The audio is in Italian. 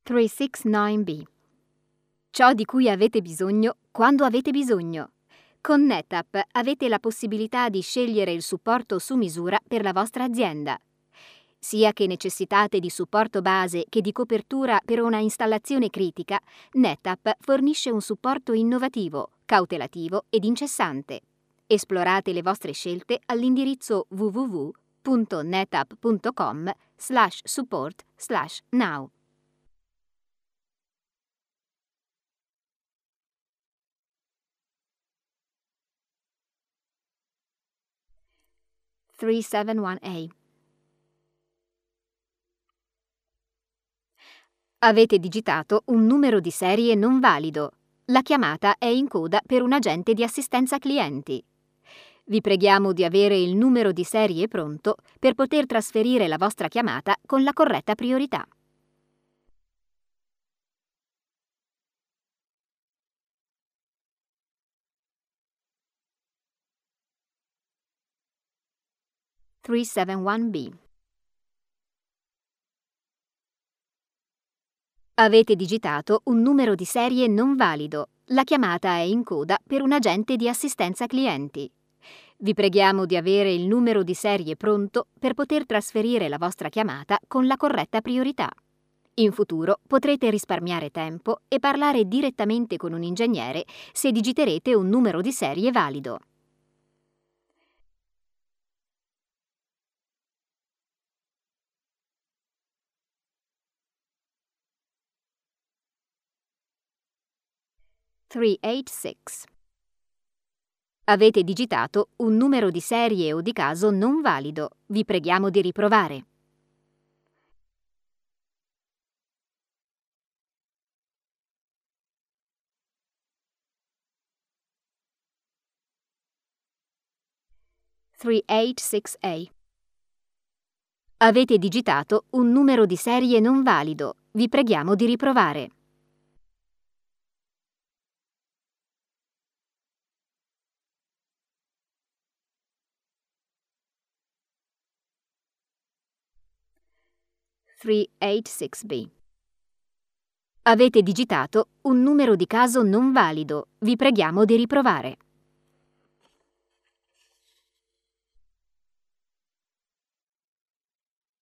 369B. Ciò di cui avete bisogno quando avete bisogno. Con NetApp avete la possibilità di scegliere il supporto su misura per la vostra azienda. Sia che necessitate di supporto base che di copertura per una installazione critica, NetApp fornisce un supporto innovativo, cautelativo ed incessante. Esplorate le vostre scelte all'indirizzo www.netapp.com/support/now. (371A). Avete digitato un numero di serie non valido. La chiamata è in coda per un agente di assistenza clienti. Vi preghiamo di avere il numero di serie pronto per poter trasferire la vostra chiamata con la corretta priorità. (371B). Avete digitato un numero di serie non valido. La chiamata è in coda per un agente di assistenza clienti. Vi preghiamo di avere il numero di serie pronto per poter trasferire la vostra chiamata con la corretta priorità. In futuro potrete risparmiare tempo e parlare direttamente con un ingegnere se digiterete un numero di serie valido. (386). Avete digitato un numero di serie o di caso non valido. Vi preghiamo di riprovare. (386A). Avete digitato un numero di serie non valido. Vi preghiamo di riprovare. (386B). Avete digitato un numero di caso non valido. Vi preghiamo di riprovare.